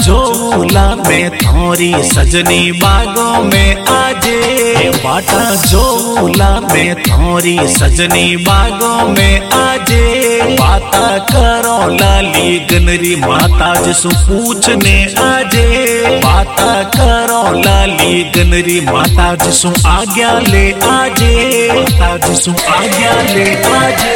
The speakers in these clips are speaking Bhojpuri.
झोला में थोरी सजनी बागों में आजे। बाटा झोला में थोरी सजनी बागों में आजे। बाता करो लाली गनरी माता जिसु पूछने आजे। बाता करो लाली गनरी माता जिसु आज्ञा ले आजे। माता जिसु आज्ञा ले आजे।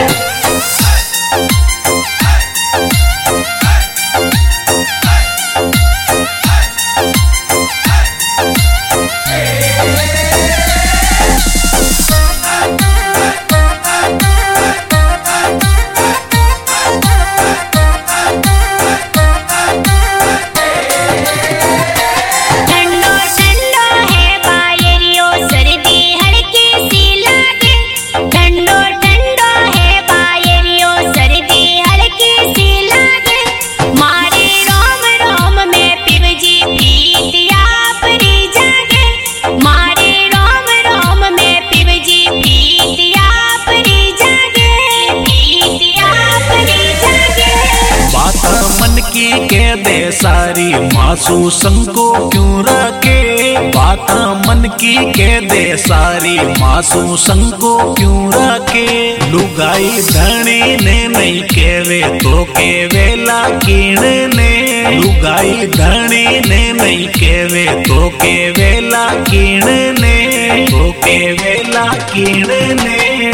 के दे सारी मासू संको क्यों रखे। बाता मन की के दे सारी मासू संको क्यों रखे। लुगाई धनी ने नहीं केवे तो के वेला कीणने। लुगाई धनी ने नहीं केवे तो के वेला कीणने। तो के वेला कीणने।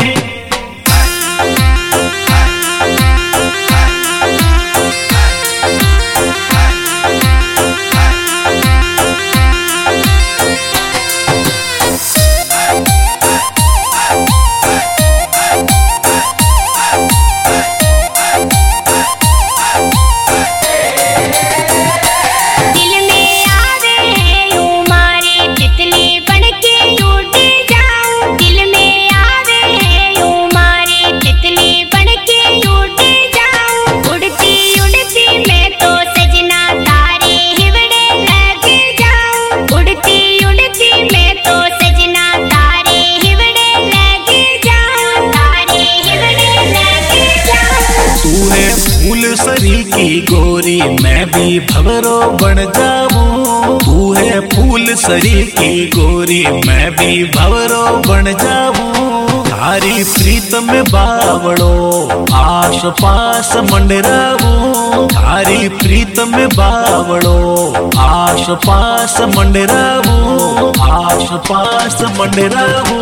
सरी की गोरी मैं भी भंवरो बन जाऊं। तू है फूल सरी की गोरी मैं भी भंवरो बन जाऊं। थारी प्रीत में बावड़ो आस पास मंडराऊं। थारी प्रीत में बावड़ो आस पास मंडराऊं। आस पास मंडराऊं।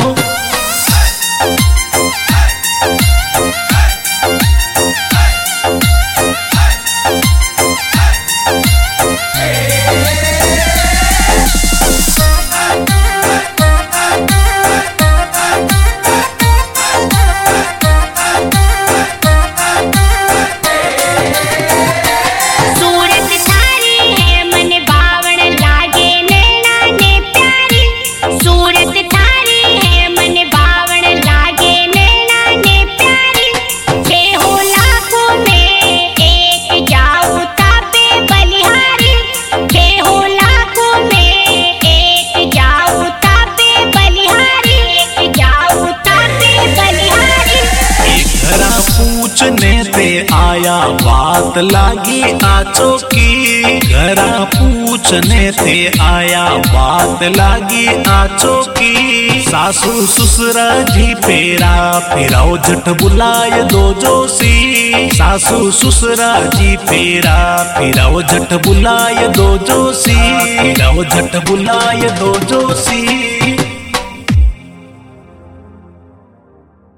पूछने ते आया बात लागी आचो की। घरा पूछने ते आया बात लागी आचो की। सासू ससुरा जी फेरा फिराओ झट बुलाए दो जोशी। सासू ससुरा जी फेरा फिराओ झट बुलाए दो जोशी। फिराओ झट बुलाए दो जोशी।